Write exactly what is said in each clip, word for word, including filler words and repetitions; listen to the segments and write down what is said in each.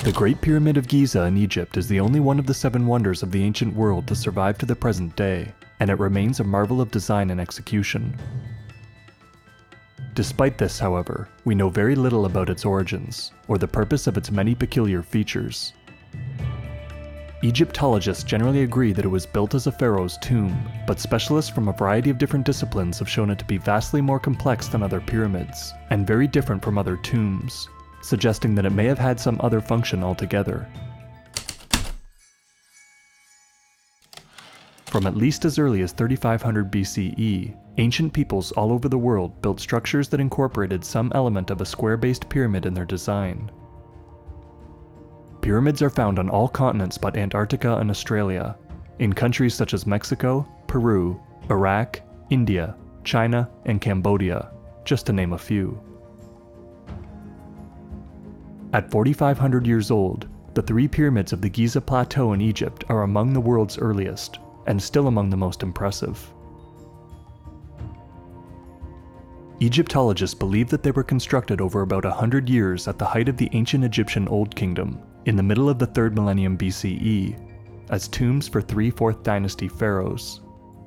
The Great Pyramid of Giza in Egypt is the only one of the seven wonders of the ancient world to survive to the present day, and it remains a marvel of design and execution. Despite this, however, we know very little about its origins, or the purpose of its many peculiar features. Egyptologists generally agree that it was built as a pharaoh's tomb, but specialists from a variety of different disciplines have shown it to be vastly more complex than other pyramids, and very different from other tombs, suggesting that it may have had some other function altogether. From at least as early as thirty-five hundred B C E, ancient peoples all over the world built structures that incorporated some element of a square-based pyramid in their design. Pyramids are found on all continents but Antarctica and Australia, in countries such as Mexico, Peru, Iraq, India, China, and Cambodia, just to name a few. At forty-five hundred years old, the three pyramids of the Giza Plateau in Egypt are among the world's earliest, and still among the most impressive. Egyptologists believe that they were constructed over about one hundred years at the height of the ancient Egyptian Old Kingdom, in the middle of the third millennium B C E, as tombs for three fourth dynasty pharaohs.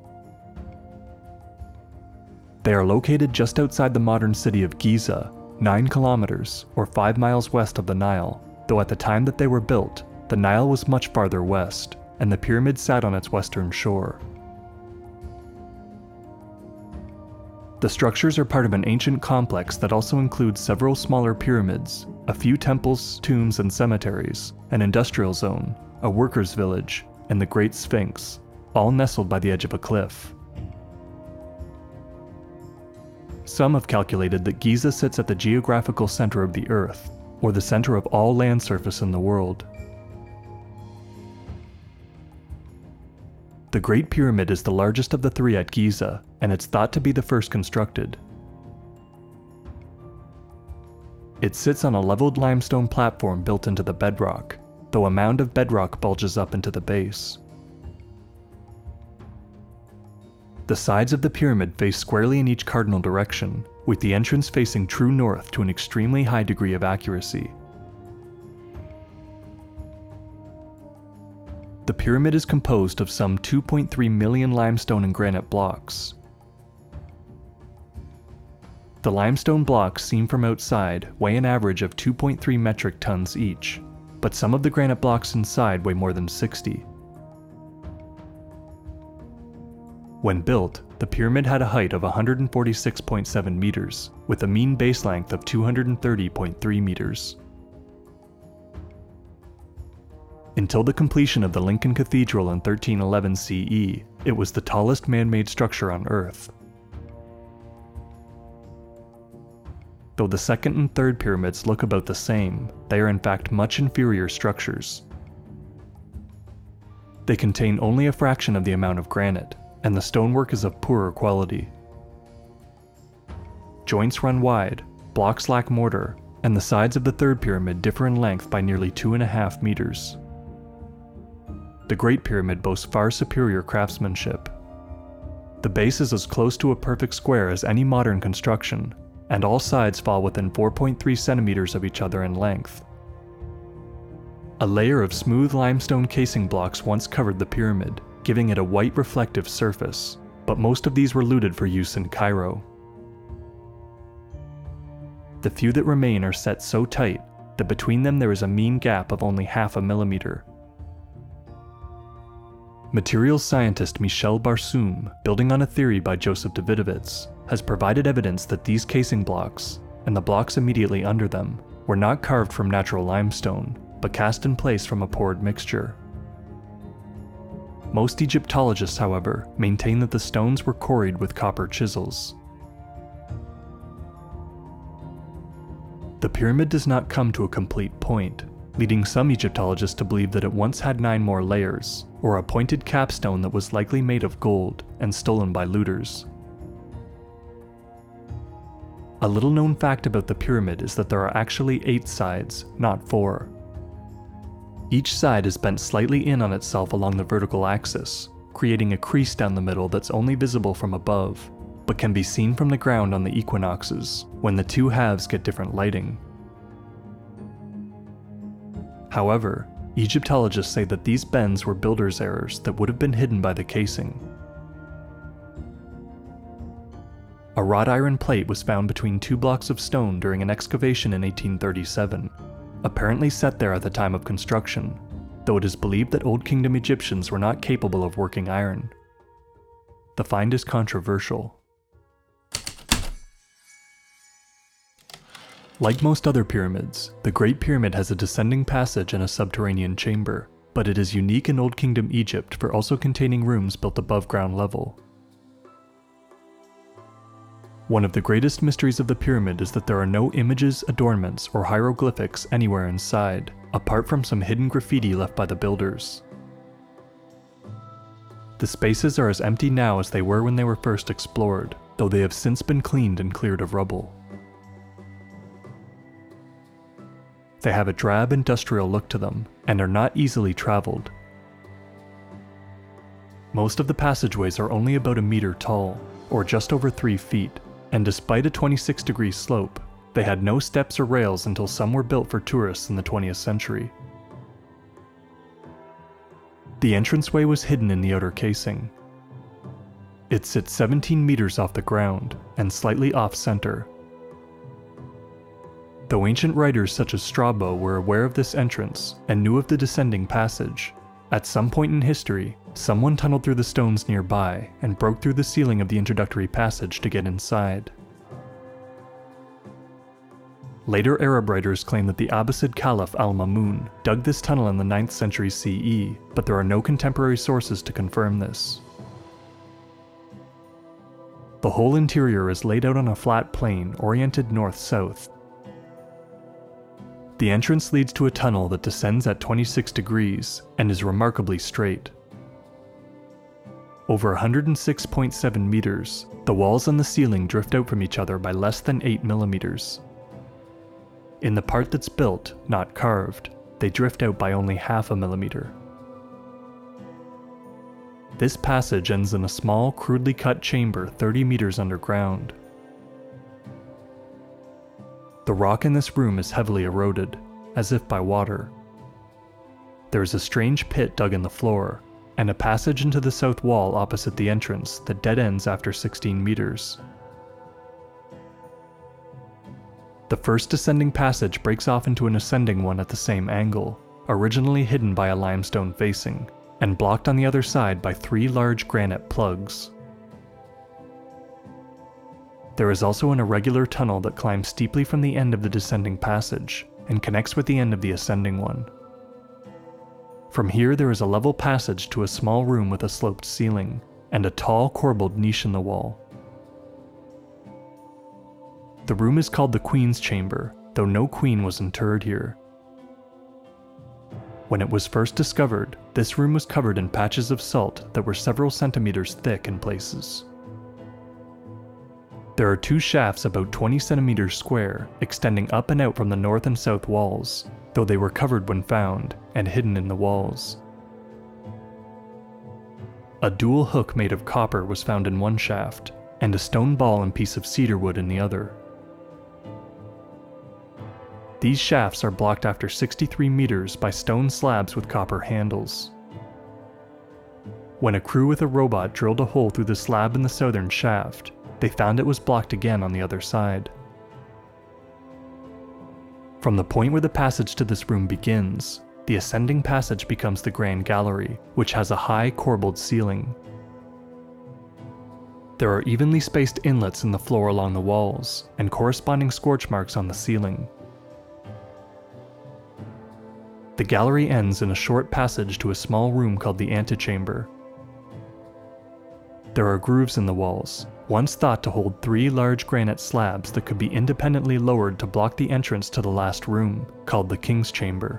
They are located just outside the modern city of Giza, nine kilometers, or five miles west of the Nile, though at the time that they were built, the Nile was much farther west, and the pyramid sat on its western shore. The structures are part of an ancient complex that also includes several smaller pyramids, a few temples, tombs, and cemeteries, an industrial zone, a workers' village, and the Great Sphinx, all nestled by the edge of a cliff. Some have calculated that Giza sits at the geographical center of the Earth, or the center of all land surface in the world. The Great Pyramid is the largest of the three at Giza, and it's thought to be the first constructed. It sits on a leveled limestone platform built into the bedrock, though a mound of bedrock bulges up into the base. The sides of the pyramid face squarely in each cardinal direction, with the entrance facing true north to an extremely high degree of accuracy. The pyramid is composed of some two point three million limestone and granite blocks. The limestone blocks seen from outside weigh an average of two point three metric tons each, but some of the granite blocks inside weigh more than sixty. When built, the pyramid had a height of one hundred forty-six point seven meters, with a mean base length of two hundred thirty point three meters. Until the completion of the Lincoln Cathedral in thirteen eleven C E, it was the tallest man-made structure on Earth. Though the second and third pyramids look about the same, they are in fact much inferior structures. They contain only a fraction of the amount of granite, and the stonework is of poorer quality. Joints run wide, blocks lack mortar, and the sides of the third pyramid differ in length by nearly two and a half meters. The Great Pyramid boasts far superior craftsmanship. The base is as close to a perfect square as any modern construction, and all sides fall within four point three centimeters of each other in length. A layer of smooth limestone casing blocks once covered the pyramid, giving it a white reflective surface, but most of these were looted for use in Cairo. The few that remain are set so tight that between them there is a mean gap of only half a millimeter. Materials scientist Michel Barsoum, building on a theory by Joseph Davidovits, has provided evidence that these casing blocks, and the blocks immediately under them, were not carved from natural limestone, but cast in place from a poured mixture. Most Egyptologists, however, maintain that the stones were quarried with copper chisels. The pyramid does not come to a complete point, leading some Egyptologists to believe that it once had nine more layers, or a pointed capstone that was likely made of gold and stolen by looters. A little known fact about the pyramid is that there are actually eight sides, not four. Each side is bent slightly in on itself along the vertical axis, creating a crease down the middle that's only visible from above, but can be seen from the ground on the equinoxes, when the two halves get different lighting. However, Egyptologists say that these bends were builders' errors that would have been hidden by the casing. A wrought iron plate was found between two blocks of stone during an excavation in eighteen thirty-seven, apparently set there at the time of construction, though it is believed that Old Kingdom Egyptians were not capable of working iron. The find is controversial. Like most other pyramids, the Great Pyramid has a descending passage and a subterranean chamber, but it is unique in Old Kingdom Egypt for also containing rooms built above ground level. One of the greatest mysteries of the pyramid is that there are no images, adornments, or hieroglyphics anywhere inside, apart from some hidden graffiti left by the builders. The spaces are as empty now as they were when they were first explored, though they have since been cleaned and cleared of rubble. They have a drab industrial look to them, and are not easily traveled. Most of the passageways are only about a meter tall, or just over three feet, and despite a twenty-six degree slope, they had no steps or rails until some were built for tourists in the twentieth century. The entranceway was hidden in the outer casing. It sits seventeen meters off the ground, and slightly off-center. Though ancient writers such as Strabo were aware of this entrance and knew of the descending passage, at some point in history, someone tunneled through the stones nearby and broke through the ceiling of the introductory passage to get inside. Later Arab writers claim that the Abbasid Caliph al-Mamun dug this tunnel in the ninth century C E, but there are no contemporary sources to confirm this. The whole interior is laid out on a flat plain oriented north-south. The entrance leads to a tunnel that descends at twenty-six degrees and is remarkably straight. Over one hundred six point seven meters, the walls and the ceiling drift out from each other by less than eight millimeters. In the part that's built, not carved, they drift out by only half a millimeter. This passage ends in a small, crudely cut chamber thirty meters underground. The rock in this room is heavily eroded, as if by water. There is a strange pit dug in the floor, and a passage into the south wall opposite the entrance that dead ends after sixteen meters. The first descending passage breaks off into an ascending one at the same angle, originally hidden by a limestone facing, and blocked on the other side by three large granite plugs. There is also an irregular tunnel that climbs steeply from the end of the descending passage, and connects with the end of the ascending one. From here there is a level passage to a small room with a sloped ceiling, and a tall corbelled niche in the wall. The room is called the Queen's Chamber, though no queen was interred here. When it was first discovered, this room was covered in patches of salt that were several centimeters thick in places. There are two shafts about twenty centimeters square, extending up and out from the north and south walls, though they were covered when found, and hidden in the walls. A dual hook made of copper was found in one shaft, and a stone ball and piece of cedar wood in the other. These shafts are blocked after sixty-three meters by stone slabs with copper handles. When a crew with a robot drilled a hole through the slab in the southern shaft, they found it was blocked again on the other side. From the point where the passage to this room begins, the ascending passage becomes the Grand Gallery, which has a high corbelled ceiling. There are evenly spaced inlets in the floor along the walls, and corresponding scorch marks on the ceiling. The gallery ends in a short passage to a small room called the antechamber. There are grooves in the walls, once thought to hold three large granite slabs that could be independently lowered to block the entrance to the last room, called the King's Chamber.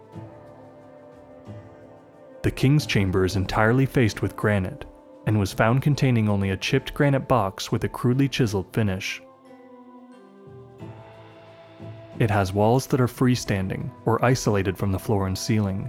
The King's Chamber is entirely faced with granite, and was found containing only a chipped granite box with a crudely chiseled finish. It has walls that are freestanding, or isolated from the floor and ceiling.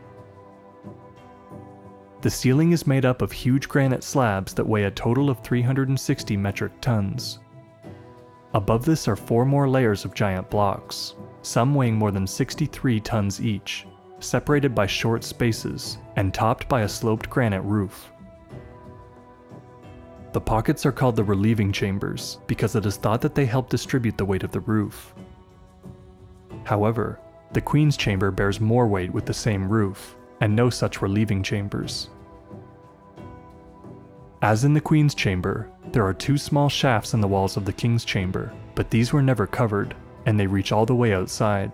The ceiling is made up of huge granite slabs that weigh a total of three hundred sixty metric tons. Above this are four more layers of giant blocks, some weighing more than sixty-three tons each, separated by short spaces and topped by a sloped granite roof. The pockets are called the relieving chambers because it is thought that they help distribute the weight of the roof. However, the Queen's Chamber bears more weight with the same roof, and no such relieving chambers. As in the Queen's Chamber, there are two small shafts in the walls of the King's Chamber, but these were never covered, and they reach all the way outside.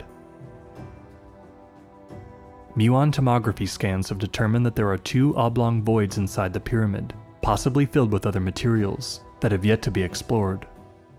Muon tomography scans have determined that there are two oblong voids inside the pyramid, possibly filled with other materials, that have yet to be explored.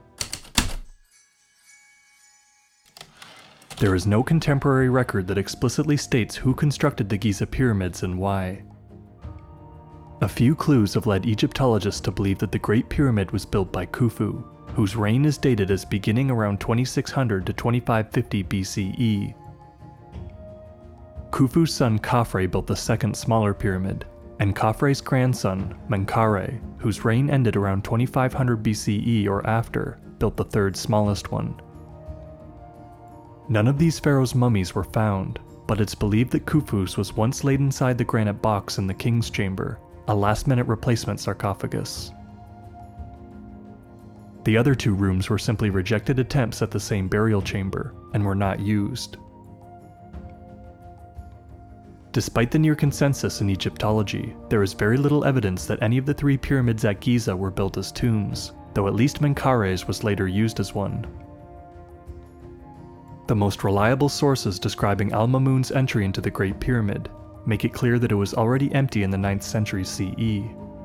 There is no contemporary record that explicitly states who constructed the Giza pyramids and why. A few clues have led Egyptologists to believe that the Great Pyramid was built by Khufu, whose reign is dated as beginning around twenty-six hundred to twenty-five fifty B C E. Khufu's son Khafre built the second smaller pyramid, and Khafre's grandson, Menkaure, whose reign ended around twenty-five hundred B C E or after, built the third smallest one. None of these pharaohs' mummies were found, but it's believed that Khufu's was once laid inside the granite box in the King's Chamber, a last-minute replacement sarcophagus. The other two rooms were simply rejected attempts at the same burial chamber, and were not used. Despite the near consensus in Egyptology, there is very little evidence that any of the three pyramids at Giza were built as tombs, though at least Menkaure's was later used as one. The most reliable sources describing Al-Mamun's entry into the Great Pyramid make it clear that it was already empty in the ninth century C E.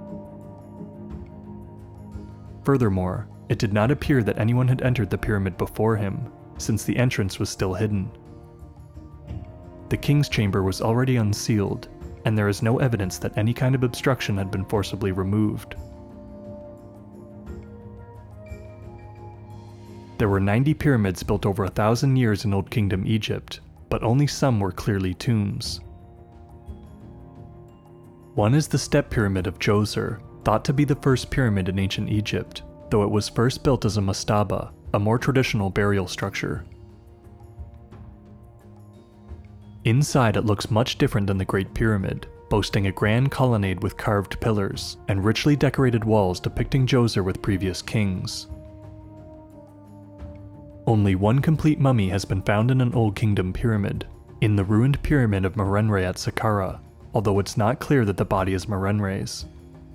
Furthermore, it did not appear that anyone had entered the pyramid before him, since the entrance was still hidden. The King's Chamber was already unsealed, and there is no evidence that any kind of obstruction had been forcibly removed. There were ninety pyramids built over a thousand years in Old Kingdom Egypt, but only some were clearly tombs. One is the Step Pyramid of Djoser, thought to be the first pyramid in ancient Egypt, though it was first built as a mastaba, a more traditional burial structure. Inside it looks much different than the Great Pyramid, boasting a grand colonnade with carved pillars, and richly decorated walls depicting Djoser with previous kings. Only one complete mummy has been found in an Old Kingdom pyramid, in the ruined pyramid of Merenre at Saqqara, although it's not clear that the body is Merenre's.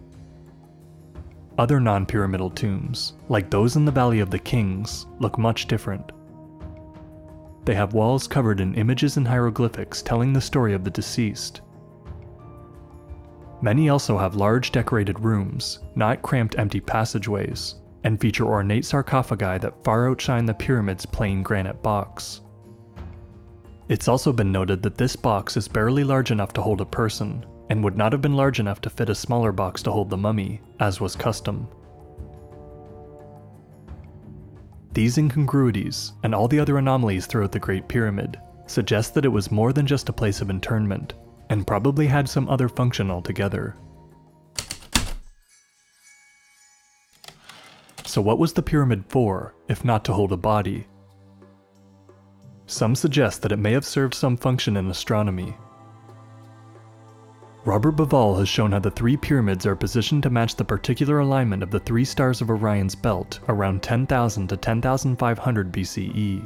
Other non-pyramidal tombs, like those in the Valley of the Kings, look much different. They have walls covered in images and hieroglyphics telling the story of the deceased. Many also have large decorated rooms, not cramped empty passageways, and feature ornate sarcophagi that far outshine the pyramid's plain granite box. It's also been noted that this box is barely large enough to hold a person, and would not have been large enough to fit a smaller box to hold the mummy, as was custom. These incongruities, and all the other anomalies throughout the Great Pyramid, suggest that it was more than just a place of internment, and probably had some other function altogether. So what was the pyramid for, if not to hold a body? Some suggest that it may have served some function in astronomy. Robert Bauval has shown how the three pyramids are positioned to match the particular alignment of the three stars of Orion's belt around ten thousand to ten thousand five hundred B C E.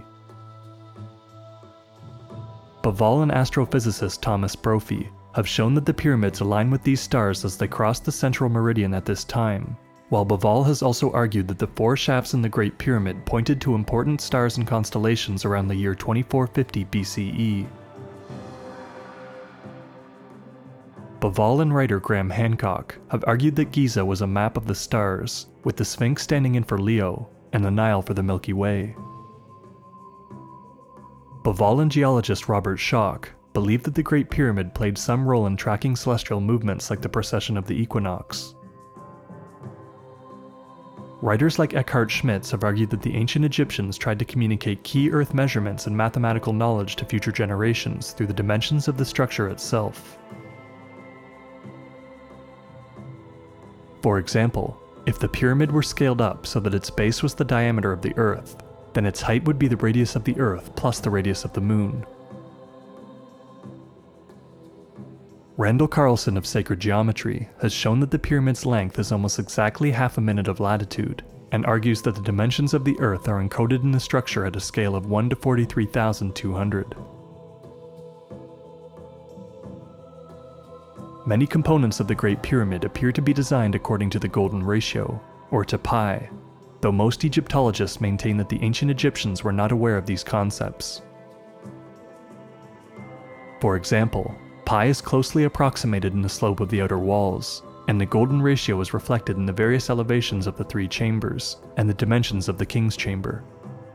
Bauval and astrophysicist Thomas Brophy have shown that the pyramids align with these stars as they cross the central meridian at this time, while Bauval has also argued that the four shafts in the Great Pyramid pointed to important stars and constellations around the year twenty-four fifty B C E. Bauval and writer Graham Hancock have argued that Giza was a map of the stars, with the Sphinx standing in for Leo, and the Nile for the Milky Way. Bauval and geologist Robert Schoch believe that the Great Pyramid played some role in tracking celestial movements like the precession of the equinox. Writers like Eckhard Schmitz have argued that the ancient Egyptians tried to communicate key Earth measurements and mathematical knowledge to future generations through the dimensions of the structure itself. For example, if the pyramid were scaled up so that its base was the diameter of the Earth, then its height would be the radius of the Earth plus the radius of the Moon. Randall Carlson of Sacred Geometry has shown that the pyramid's length is almost exactly half a minute of latitude, and argues that the dimensions of the Earth are encoded in the structure at a scale of one to forty-three thousand two hundred. Many components of the Great Pyramid appear to be designed according to the Golden Ratio, or to pi, though most Egyptologists maintain that the ancient Egyptians were not aware of these concepts. For example, pi is closely approximated in the slope of the outer walls, and the Golden Ratio is reflected in the various elevations of the three chambers, and the dimensions of the King's Chamber.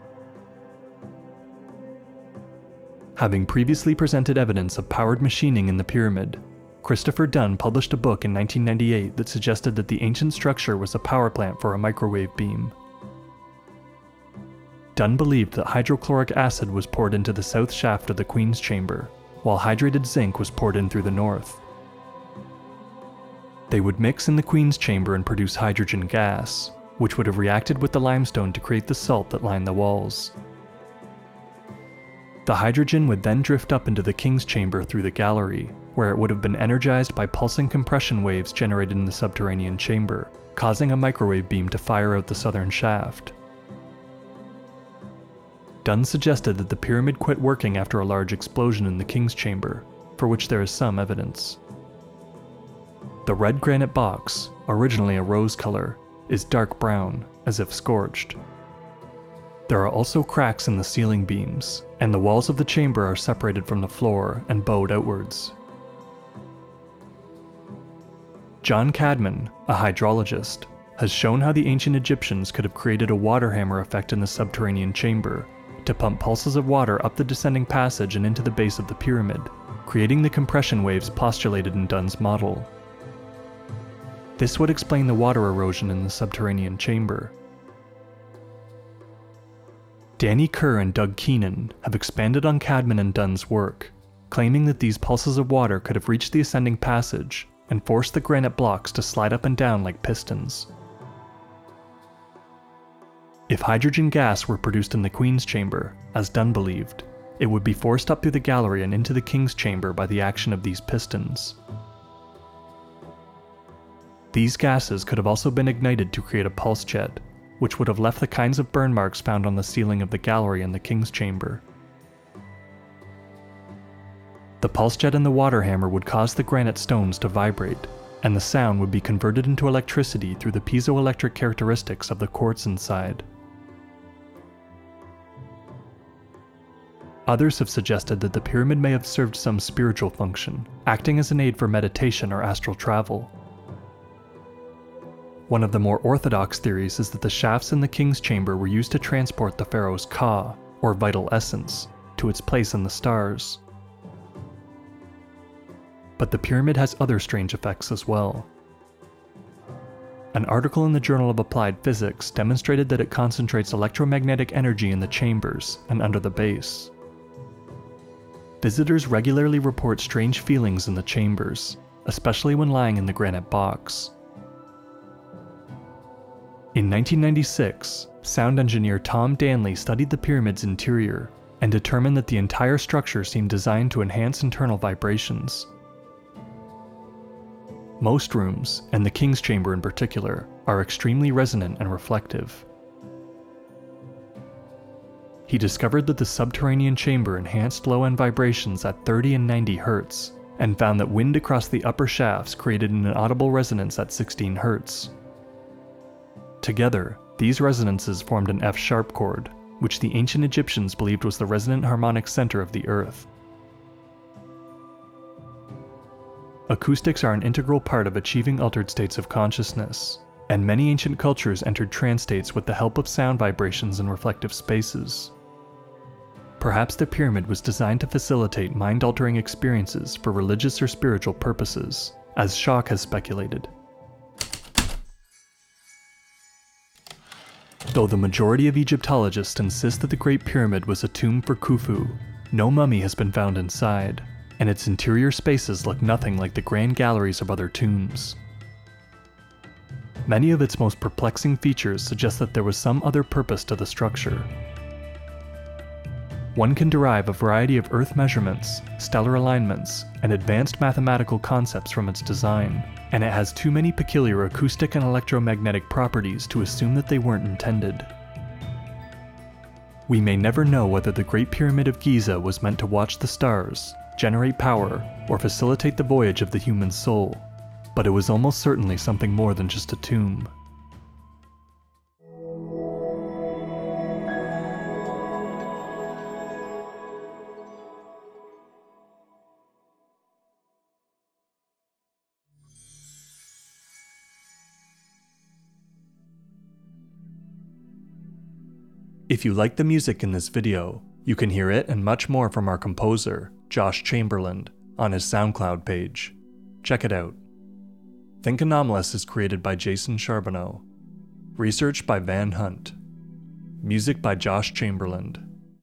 Having previously presented evidence of powered machining in the pyramid, Christopher Dunn published a book in nineteen ninety-eight that suggested that the ancient structure was a power plant for a microwave beam. Dunn believed that hydrochloric acid was poured into the south shaft of the Queen's Chamber, while hydrated zinc was poured in through the north. They would mix in the Queen's Chamber and produce hydrogen gas, which would have reacted with the limestone to create the salt that lined the walls. The hydrogen would then drift up into the King's Chamber through the gallery, where it would have been energized by pulsing compression waves generated in the subterranean chamber, causing a microwave beam to fire out the southern shaft. Dunn suggested that the pyramid quit working after a large explosion in the King's Chamber, for which there is some evidence. The red granite box, originally a rose color, is dark brown, as if scorched. There are also cracks in the ceiling beams, and the walls of the chamber are separated from the floor and bowed outwards. John Cadman, a hydrologist, has shown how the ancient Egyptians could have created a water hammer effect in the subterranean chamber to pump pulses of water up the descending passage and into the base of the pyramid, creating the compression waves postulated in Dunn's model. This would explain the water erosion in the subterranean chamber. Danny Kerr and Doug Keenan have expanded on Cadman and Dunn's work, claiming that these pulses of water could have reached the ascending passage and forced the granite blocks to slide up and down like pistons. If hydrogen gas were produced in the Queen's Chamber, as Dunn believed, it would be forced up through the gallery and into the King's Chamber by the action of these pistons. These gases could have also been ignited to create a pulse jet, which would have left the kinds of burn marks found on the ceiling of the gallery in the King's Chamber. The pulse jet and the water hammer would cause the granite stones to vibrate, and the sound would be converted into electricity through the piezoelectric characteristics of the quartz inside. Others have suggested that the pyramid may have served some spiritual function, acting as an aid for meditation or astral travel. One of the more orthodox theories is that the shafts in the King's Chamber were used to transport the pharaoh's ka, or vital essence, to its place in the stars. But the pyramid has other strange effects as well. An article in the Journal of Applied Physics demonstrated that it concentrates electromagnetic energy in the chambers and under the base. Visitors regularly report strange feelings in the chambers, especially when lying in the granite box. In nineteen ninety-six, sound engineer Tom Danley studied the pyramid's interior and determined that the entire structure seemed designed to enhance internal vibrations. Most rooms, and the King's Chamber in particular, are extremely resonant and reflective. He discovered that the subterranean chamber enhanced low-end vibrations at thirty and ninety hertz, and found that wind across the upper shafts created an audible resonance at sixteen hertz. Together, these resonances formed an F-sharp chord, which the ancient Egyptians believed was the resonant harmonic center of the Earth. Acoustics are an integral part of achieving altered states of consciousness, and many ancient cultures entered trance states with the help of sound vibrations in reflective spaces. Perhaps the pyramid was designed to facilitate mind-altering experiences for religious or spiritual purposes, as Schock has speculated. Though the majority of Egyptologists insist that the Great Pyramid was a tomb for Khufu, no mummy has been found inside, and its interior spaces look nothing like the grand galleries of other tombs. Many of its most perplexing features suggest that there was some other purpose to the structure. One can derive a variety of Earth measurements, stellar alignments, and advanced mathematical concepts from its design, and it has too many peculiar acoustic and electromagnetic properties to assume that they weren't intended. We may never know whether the Great Pyramid of Giza was meant to watch the stars, generate power, or facilitate the voyage of the human soul, but it was almost certainly something more than just a tomb. If you like the music in this video, you can hear it and much more from our composer, Josh Chamberlain, on his SoundCloud page. Check it out. Think Anomalous is created by Jason Charbonneau. Research by Van Hunt. Music by Josh Chamberlain.